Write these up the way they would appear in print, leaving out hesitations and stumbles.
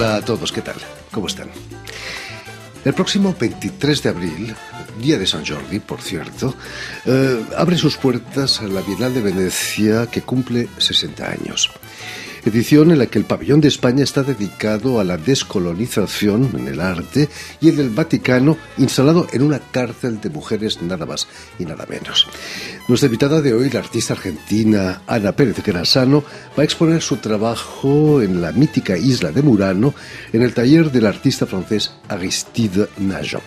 Hola a todos, ¿qué tal? ¿Cómo están? El próximo 23 de abril, día de San Jordi, por cierto, abre sus puertas la Bienal de Venecia, que cumple 60 años. Edición en la que el pabellón de España está dedicado a la descolonización en el arte y el del Vaticano instalado en una cárcel de mujeres, nada más y nada menos. Nuestra invitada de hoy, la artista argentina Ana Pérez Grasano, va a exponer su trabajo en la mítica isla de Murano en el taller del artista francés Aristide Nagent.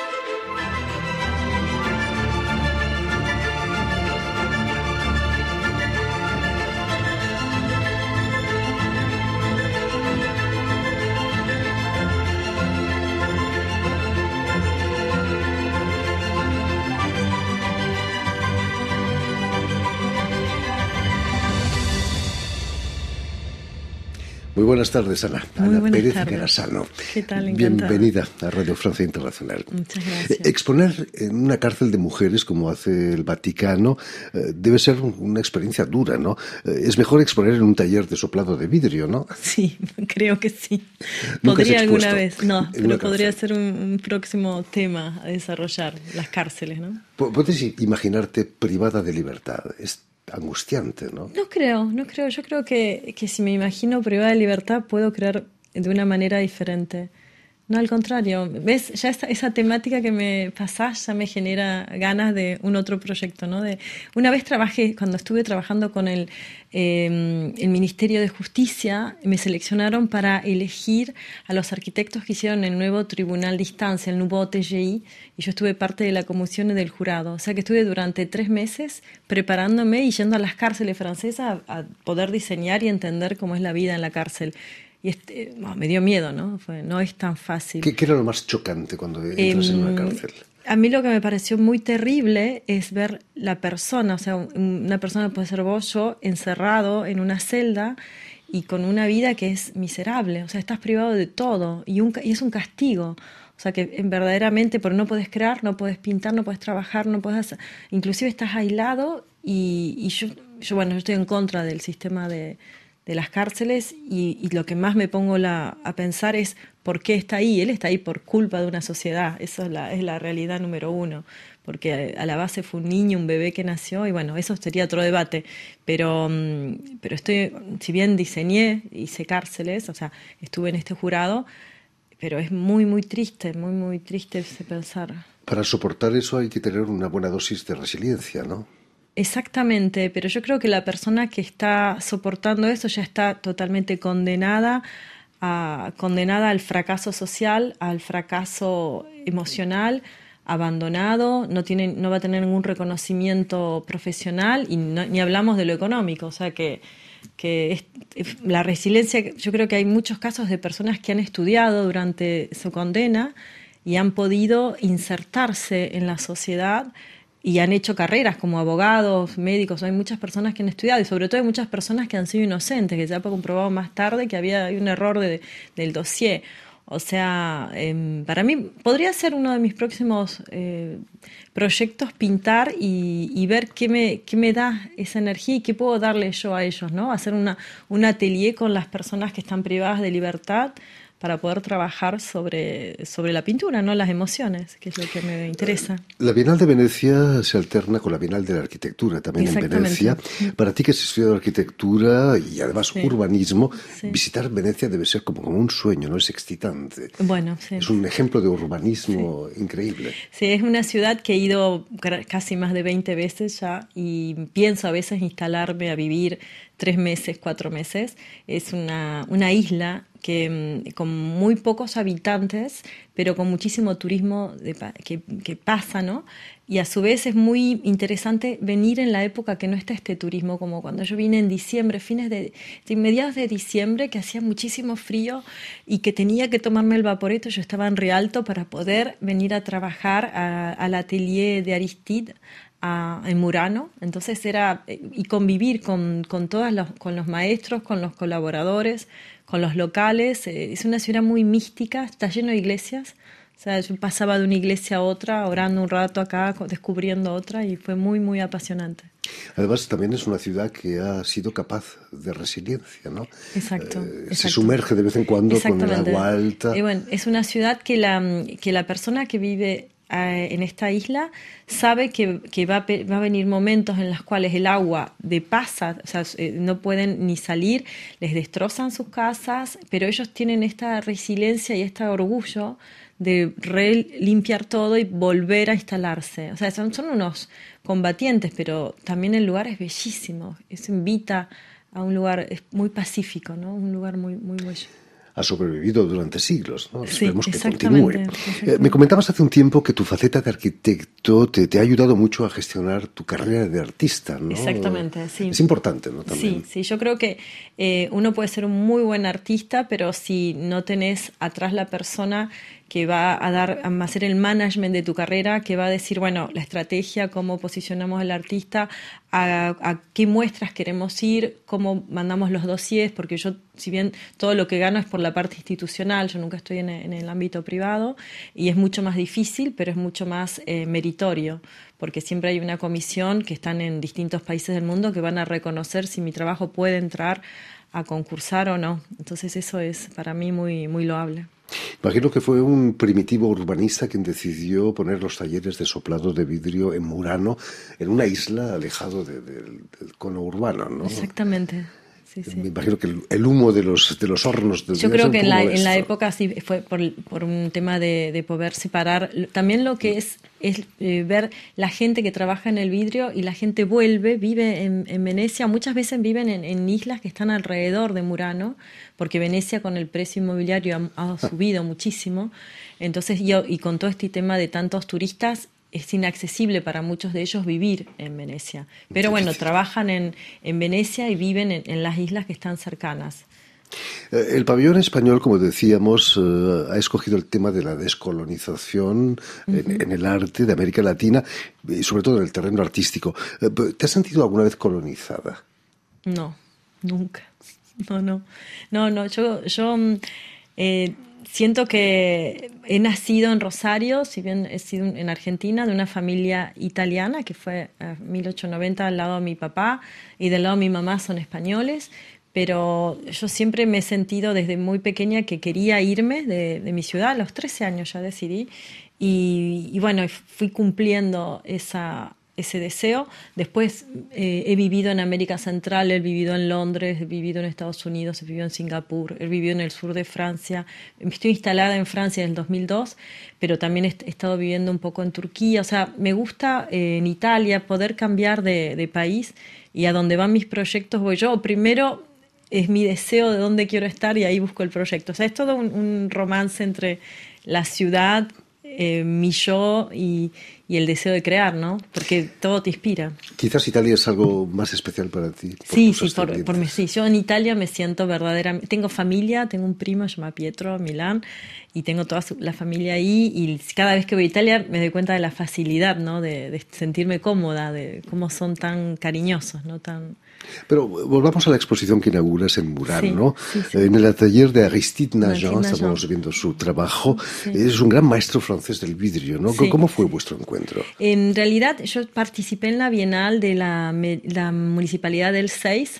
Muy buenas tardes, Ana. Muy Ana Pérez tardes. Grasano. ¿Qué tal? Encantada. Bienvenida a Radio Francia Internacional. Muchas gracias. Exponer en una cárcel de mujeres, como hace el Vaticano, debe ser una experiencia dura, ¿no? Es mejor exponer en un taller de soplado de vidrio, ¿no? Sí, creo que sí. ¿Nunca has Podría expuesto alguna vez, no, en pero una podría cárcel? ser un próximo tema a desarrollar, las cárceles, ¿no? Puedes imaginarte privada de libertad. Es angustiante, ¿no? No creo. Yo creo que si me imagino privada de libertad puedo crear de una manera diferente. No, al contrario. ¿Ves? Ya esa temática que me pasás ya me genera ganas de un otro proyecto, ¿no? Una vez cuando estuve trabajando con el Ministerio de Justicia, me seleccionaron para elegir a los arquitectos que hicieron el nuevo Tribunal de Instancia, el Nouveau TGI, y yo estuve parte de la comisión y del jurado. O sea que estuve durante 3 meses preparándome y yendo a las cárceles francesas a poder diseñar y entender cómo es la vida en la cárcel. Y me dio miedo, ¿no? No es tan fácil. ¿Qué era lo más chocante cuando entras en una cárcel? A mí lo que me pareció muy terrible es ver la persona, o sea, una persona puede ser vos, yo, encerrado en una celda y con una vida que es miserable. O sea, estás privado de todo y es un castigo. O sea, que verdaderamente, porque no podés crear, no podés pintar, no podés trabajar, no podés hacer, inclusive estás aislado y yo estoy en contra del sistema de las cárceles y lo que más me pongo a pensar es por qué está ahí. Él está ahí por culpa de una sociedad. Eso es la realidad número uno, porque a la base fue un niño, un bebé que nació y bueno, eso sería otro debate, pero si bien diseñé, hice cárceles, o sea, estuve en este jurado, pero es muy, muy triste ese pensar. Para soportar eso hay que tener una buena dosis de resiliencia, ¿no? Exactamente, pero yo creo que la persona que está soportando eso ya está totalmente condenada al fracaso social, al fracaso emocional, abandonado, no va a tener ningún reconocimiento profesional y ni hablamos de lo económico. O sea que la resiliencia, yo creo que hay muchos casos de personas que han estudiado durante su condena y han podido insertarse en la sociedad y han hecho carreras como abogados, médicos. Hay muchas personas que han estudiado y sobre todo hay muchas personas que han sido inocentes, que se ha comprobado más tarde que había un error del dossier. O sea, para mí podría ser uno de mis próximos proyectos pintar y ver qué me da esa energía y qué puedo darle yo a ellos, ¿no? Hacer un atelier con las personas que están privadas de libertad para poder trabajar sobre la pintura, ¿no? Las emociones, que es lo que me interesa. La Bienal de Venecia se alterna con la Bienal de la Arquitectura, también en Venecia. Para ti que has estudiado arquitectura y además urbanismo, visitar Venecia debe ser como un sueño, ¿no? Es excitante. Bueno, sí. Es un ejemplo de urbanismo increíble. Sí, es una ciudad que he ido casi más de 20 veces ya y pienso a veces instalarme a vivir 3 meses, 4 meses. Es una isla con muy pocos habitantes, pero con muchísimo turismo que pasa, ¿no? Y a su vez es muy interesante venir en la época que no está este turismo, como cuando yo vine en diciembre, mediados de diciembre, que hacía muchísimo frío y que tenía que tomarme el vaporeto. Yo estaba en Rialto para poder venir a trabajar al atelier de Aristide en Murano. Entonces y convivir con los maestros, con los colaboradores, con los locales. Es una ciudad muy mística, está lleno de iglesias. O sea, yo pasaba de una iglesia a otra, orando un rato acá, descubriendo otra, y fue muy, muy apasionante. Además, también es una ciudad que ha sido capaz de resiliencia, ¿no? Exacto, Se exacto. sumerge de vez en cuando con el Exactamente. agua alta. Bueno, es una ciudad que la persona que vive en esta isla sabe que va a venir momentos en los cuales el agua pasa, o sea, no pueden ni salir, les destrozan sus casas, pero ellos tienen esta resiliencia y este orgullo de limpiar todo y volver a instalarse. O sea, son unos combatientes, pero también el lugar es bellísimo. Eso invita a un lugar muy pacífico, ¿no? Un lugar muy, muy bello. Ha sobrevivido durante siglos, ¿no? Sí, Esperemos que continúe. Me comentabas hace un tiempo que tu faceta de arquitecto te ha ayudado mucho a gestionar tu carrera de artista, ¿no? Exactamente, sí. Es importante, ¿no? También. Sí, yo creo que uno puede ser un muy buen artista, pero si no tenés atrás la persona que va a hacer el management de tu carrera, que va a decir, bueno, la estrategia, cómo posicionamos al artista, a qué muestras queremos ir, cómo mandamos los dossiers, porque yo, si bien todo lo que gano es por la parte institucional, yo nunca estoy en el ámbito privado, y es mucho más difícil, pero es mucho más meritorio, porque siempre hay una comisión que están en distintos países del mundo que van a reconocer si mi trabajo puede entrar a concursar o no. Entonces eso es para mí muy, muy loable. Imagino que fue un primitivo urbanista quien decidió poner los talleres de soplado de vidrio en Murano, en una isla alejado del cono urbano, ¿no? Exactamente. Sí, sí. Me imagino que el humo de los hornos... Yo creo que en la época sí fue por un tema de poder separar. También lo que es ver la gente que trabaja en el vidrio y la gente vive en Venecia. Muchas veces viven en islas que están alrededor de Murano, porque Venecia con el precio inmobiliario ha subido muchísimo. Entonces, y con todo este tema de tantos turistas, es inaccesible para muchos de ellos vivir en Venecia. Pero bueno, trabajan en Venecia y viven en las islas que están cercanas. El pabellón español, como decíamos, ha escogido el tema de la descolonización en el arte de América Latina y sobre todo en el terreno artístico. ¿Te has sentido alguna vez colonizada? No, nunca. No, yo siento que he nacido en Rosario, si bien he sido en Argentina, de una familia italiana que fue en 1890 al lado de mi papá y del lado de mi mamá son españoles, pero yo siempre me he sentido desde muy pequeña que quería irme de mi ciudad, a los 13 años ya decidí, y bueno, fui cumpliendo ese deseo. Después he vivido en América Central, he vivido en Londres, he vivido en Estados Unidos, he vivido en Singapur, he vivido en el sur de Francia. Estoy instalada en Francia desde el 2002, pero también he estado viviendo un poco en Turquía. O sea, me gusta en Italia poder cambiar de país, y a donde van mis proyectos voy yo. Primero es mi deseo de dónde quiero estar y ahí busco el proyecto. O sea, es todo un romance entre la ciudad, mi yo y el deseo de crear, ¿no? Porque todo te inspira. Quizás Italia es algo más especial para ti. Sí, sí. Yo en Italia me siento verdaderamente... Tengo familia, tengo un primo, se llama Pietro, en Milán, y tengo toda la familia ahí, y cada vez que voy a Italia me doy cuenta de la facilidad, ¿no? De sentirme cómoda, de cómo son tan cariñosos, ¿no? Pero volvamos a la exposición que inauguras en Murano, sí, ¿no? Sí. En el taller de Aristide Nagent, estamos viendo su trabajo. Sí. Es un gran maestro francés del vidrio, ¿no? Sí, ¿Cómo fue vuestro encuentro? En realidad, yo participé en la Bienal de la Municipalidad del 6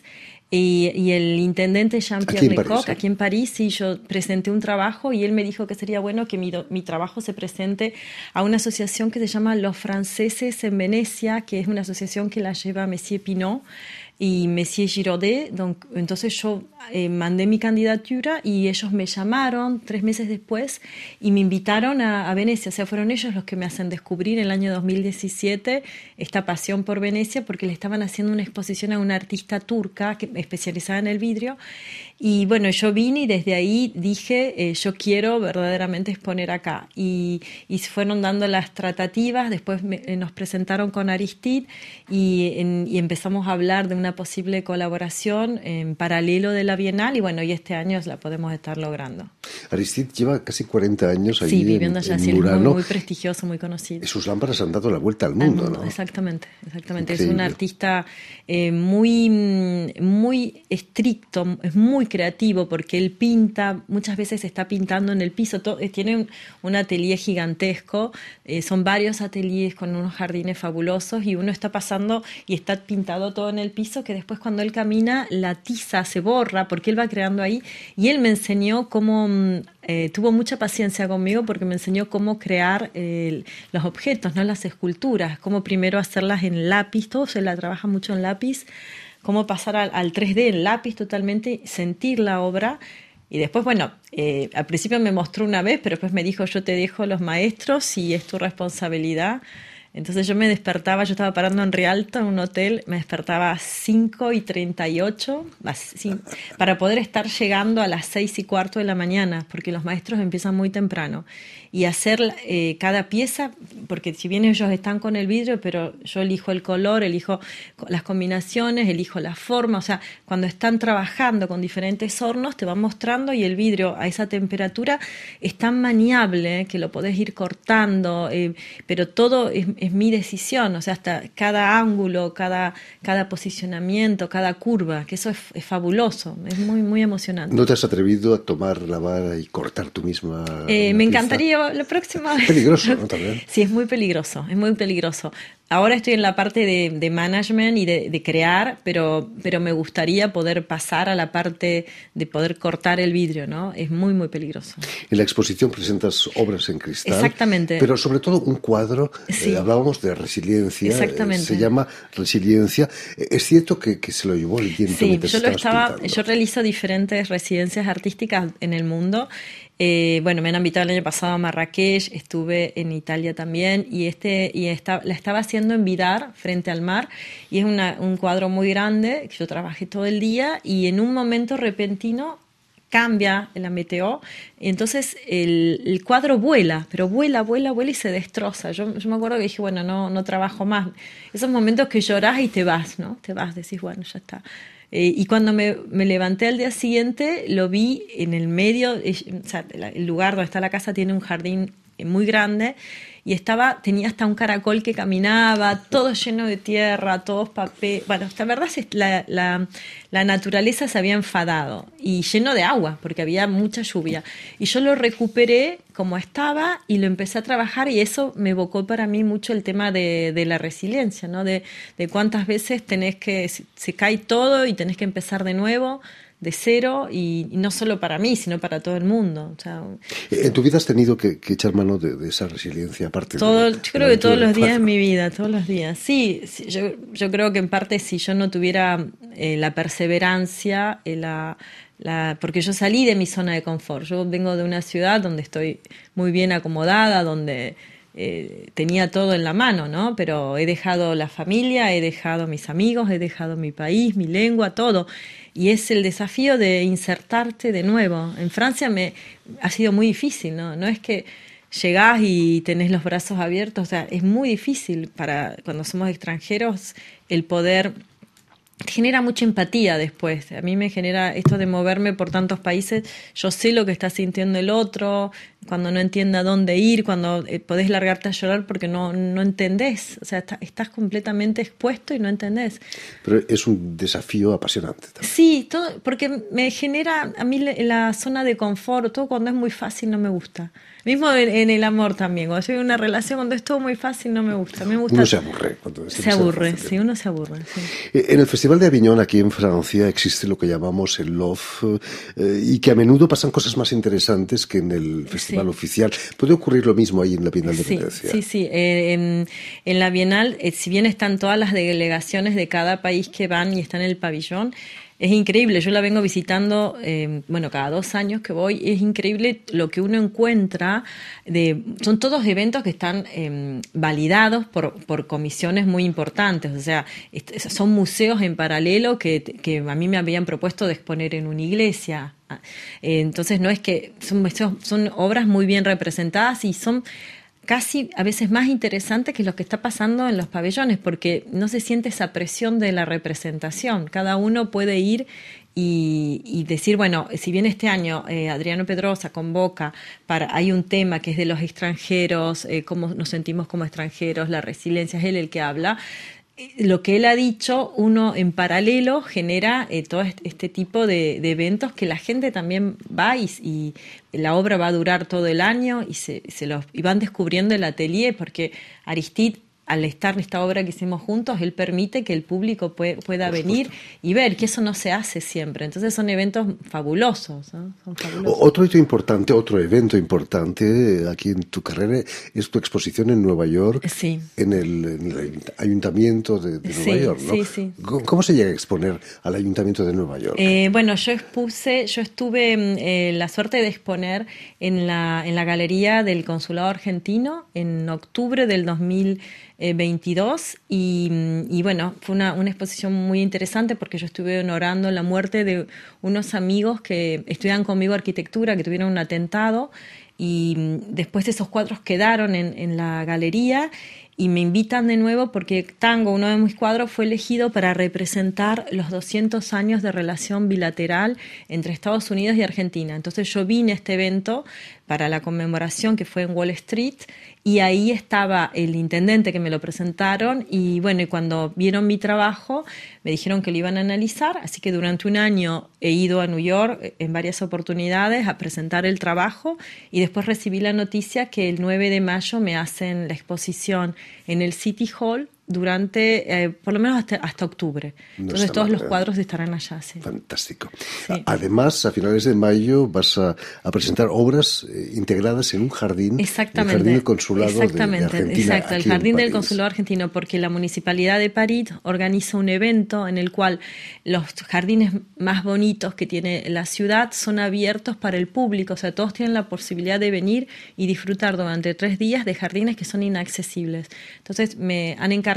y el intendente Jean-Pierre Lecoq, aquí en París, y yo presenté un trabajo y él me dijo que sería bueno que mi trabajo se presente a una asociación que se llama Los Franceses en Venecia, que es una asociación que la lleva Monsieur Pinot y Monsieur Giraudet. Entonces yo mandé mi candidatura y ellos me llamaron 3 meses después y me invitaron a Venecia. O sea, fueron ellos los que me hacen descubrir en el año 2017 esta pasión por Venecia, porque le estaban haciendo una exposición a una artista turca especializada en el vidrio. Y bueno, yo vine y desde ahí dije, yo quiero verdaderamente exponer acá. Y se fueron dando las tratativas, después nos presentaron con Aristide y empezamos a hablar de una posible colaboración en paralelo de la Bienal, y bueno, y este año la podemos estar logrando. Aristide lleva casi 40 años ahí viviendo allá, en Murano. Es muy prestigioso, muy conocido. Sus lámparas han dado la vuelta al mundo, ¿no? Exactamente. Increíble. Es un artista muy estricto, es muy creativo porque él pinta, muchas veces está pintando en el piso, tiene un atelier gigantesco, son varios ateliers con unos jardines fabulosos y uno está pasando y está pintado todo en el piso que después cuando él camina la tiza se borra porque él va creando ahí y él me enseñó cómo, tuvo mucha paciencia conmigo porque me enseñó cómo crear los objetos, ¿no? Las esculturas, cómo primero hacerlas en lápiz, todo se la trabaja mucho en lápiz, cómo pasar al 3D en lápiz totalmente, sentir la obra. Y después, bueno, al principio me mostró una vez, pero después me dijo, yo te dejo los maestros y es tu responsabilidad. Entonces yo me despertaba, yo estaba parando en Rialto, en un hotel, me despertaba a 5:38 para poder estar llegando a las 6:15 de la mañana, porque los maestros empiezan muy temprano. Y hacer cada pieza, porque si bien ellos están con el vidrio, pero yo elijo el color, elijo las combinaciones, elijo la forma, o sea, cuando están trabajando con diferentes hornos te van mostrando y el vidrio a esa temperatura es tan maniable que lo podés ir cortando, pero todo es mi decisión, o sea, hasta cada ángulo, cada posicionamiento, cada curva, que eso es fabuloso, es muy, muy emocionante. ¿No te has atrevido a tomar la vara y cortar tú misma? Me encantaría la próxima vez. Es peligroso, ¿no? También. Sí, es muy peligroso, es muy peligroso. Ahora estoy en la parte de management y de crear, pero me gustaría poder pasar a la parte de poder cortar el vidrio, ¿no? Es muy, muy peligroso. En la exposición presentas obras en cristal. Exactamente. Pero sobre todo un cuadro, sí. Hablábamos de resiliencia. Exactamente. Se llama Resiliencia. Es cierto que se lo llevó el viento. Sí, pintando. Yo realizo diferentes residencias artísticas en el mundo. Bueno, me han invitado el año pasado a Marrakech, estuve en Italia también la estaba haciendo en Vidar, frente al mar, y es un cuadro muy grande, que yo trabajé todo el día y en un momento repentino cambia la meteo, y entonces el cuadro vuela, pero vuela y se destroza. Yo me acuerdo que dije, bueno, no trabajo más. Esos momentos que llorás y te vas, ¿no? Te vas, decís, bueno, ya está. Y cuando me levanté al día siguiente, lo vi en el medio, o sea, el lugar donde está la casa tiene un jardín muy grande y tenía hasta un caracol que caminaba, todo lleno de tierra, todos papel. Bueno, la verdad es que la naturaleza se había enfadado y lleno de agua porque había mucha lluvia. Y yo lo recuperé como estaba y lo empecé a trabajar y eso me evocó para mí mucho el tema de la resiliencia, ¿no? De cuántas veces se cae todo y tenés que empezar de nuevo, de cero, y no solo para mí, sino para todo el mundo. O sea, ¿en tu vida has tenido que echar mano de esa resiliencia aparte? Yo creo que todos los días de mi vida, todos los días. Sí, yo creo que en parte si yo no tuviera la perseverancia, porque yo salí de mi zona de confort. Yo vengo de una ciudad donde estoy muy bien acomodada, donde tenía todo en la mano, ¿no? Pero he dejado la familia, he dejado mis amigos, he dejado mi país, mi lengua, todo. Y es el desafío de insertarte de nuevo. En Francia ha sido muy difícil, ¿no? No es que llegás y tenés los brazos abiertos, o sea, es muy difícil cuando somos extranjeros el poder. Genera mucha empatía después. A mí me genera esto de moverme por tantos países. Yo sé lo que está sintiendo el otro, cuando no entiende a dónde ir, cuando podés largarte a llorar porque no entendés. O sea, estás completamente expuesto y no entendés. Pero es un desafío apasionante también. Sí, porque me genera, a mí la zona de confort, todo cuando es muy fácil no me gusta. Mismo en el amor también. Cuando estoy en una relación, cuando es todo muy fácil, no me gusta. Uno se aburre. Uno se aburre, sí. En el Festival de Aviñón, aquí en Francia, existe lo que llamamos el LOF, y que a menudo pasan cosas más interesantes que en el festival oficial. ¿Puede ocurrir lo mismo ahí en la Bienal de Venecia? Sí. En la Bienal, si bien están todas las delegaciones de cada país que van y están en el pabellón, es increíble, yo la vengo visitando, cada 2 años que voy, es increíble lo que uno encuentra, son todos eventos que están validados por comisiones muy importantes, o sea, son museos en paralelo que a mí me habían propuesto de exponer en una iglesia, entonces no es que, son obras muy bien representadas y son casi a veces más interesante que lo que está pasando en los pabellones, porque no se siente esa presión de la representación. Cada uno puede ir y decir, bueno, si bien este año Adriano Pedrosa convoca hay un tema que es de los extranjeros, cómo nos sentimos como extranjeros, la resiliencia, es él el que habla. lo que él ha dicho, uno en paralelo genera todo este tipo de eventos que la gente también va y la obra va a durar todo el año y van descubriendo el atelier, porque Aristide, al estar en esta obra que hicimos juntos, él permite que el público pueda venir y ver que eso no se hace siempre. Entonces son eventos fabulosos, ¿no? Son fabulosos. Otro evento importante aquí en tu carrera es tu exposición en Nueva York, sí. en el Ayuntamiento de Nueva York, ¿no? Sí, sí. ¿Cómo se llega a exponer al Ayuntamiento de Nueva York? Bueno, yo estuve la suerte de exponer en la galería del Consulado Argentino en octubre del 2022 y bueno, fue una exposición muy interesante porque yo estuve honorando la muerte de unos amigos que estudiaban conmigo arquitectura, que tuvieron un atentado, y después esos cuadros quedaron en la galería y me invitan de nuevo porque Tango, uno de mis cuadros, fue elegido para representar los 200 años de relación bilateral entre Estados Unidos y Argentina. Entonces yo vine a este evento para la conmemoración que fue en Wall Street y ahí estaba el intendente que me lo presentaron y bueno, y cuando vieron mi trabajo me dijeron que lo iban a analizar, así que durante un año he ido a New York en varias oportunidades a presentar el trabajo y después recibí la noticia que el 9 de mayo me hacen la exposición en el City Hall durante, por lo menos hasta octubre. Entonces todos los cuadros estarán allá. Sí. Fantástico. Sí. Además, a finales de mayo vas a presentar obras integradas en un jardín. Exactamente. El jardín del Consulado de Argentina. Exacto, el jardín del Consulado Argentino, porque la Municipalidad de París organiza un evento en el cual los jardines más bonitos que tiene la ciudad son abiertos para el público, o sea, todos tienen la posibilidad de venir y disfrutar durante 3 días de jardines que son inaccesibles. Entonces me han encargado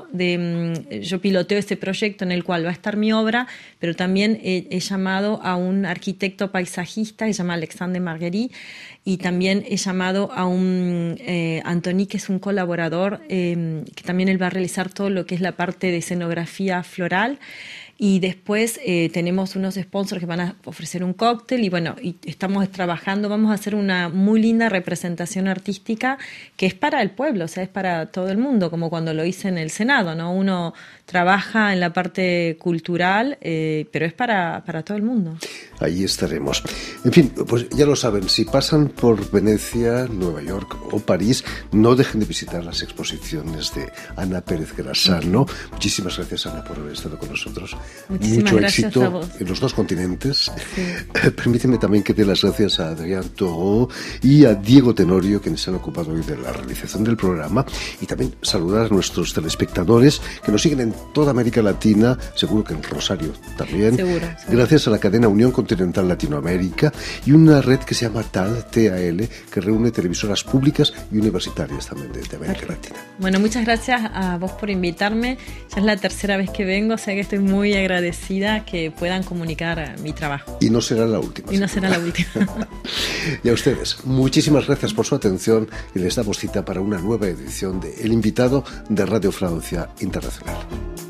yo piloteo este proyecto en el cual va a estar mi obra, pero también he llamado a un arquitecto paisajista que se llama Alexandre Marguerite y también he llamado a un Antoni, que es un colaborador, que también él va a realizar todo lo que es la parte de escenografía floral. Y después tenemos unos sponsors que van a ofrecer un cóctel y bueno, y estamos trabajando, vamos a hacer una muy linda representación artística que es para el pueblo, o sea, es para todo el mundo, como cuando lo hice en el Senado, ¿no? Uno trabaja en la parte cultural, pero es para todo el mundo. Ahí estaremos. En fin, pues ya lo saben, si pasan por Venecia, Nueva York o París, no dejen de visitar las exposiciones de Ana Pérez Grasano. Muchísimas gracias, Ana, por haber estado con nosotros. Mucho éxito en los 2 continentes. Sí. Permíteme también que dé las gracias a Adrián Toro y a Diego Tenorio, quienes se han ocupado hoy de la realización del programa, y también saludar a nuestros telespectadores que nos siguen en toda América Latina, seguro que en Rosario también. Seguro. Gracias a la cadena Unión Continental Latinoamérica y una red que se llama TAL, que reúne televisoras públicas y universitarias también de América Latina. Bueno, muchas gracias a vos por invitarme. Ya es la 3ª vez que vengo, o sea que estoy muy agradecida que puedan comunicar mi trabajo. Y no será la última. Y no será la última. Y a ustedes, muchísimas gracias por su atención y les damos cita para una nueva edición de El Invitado de Radio Francia Internacional.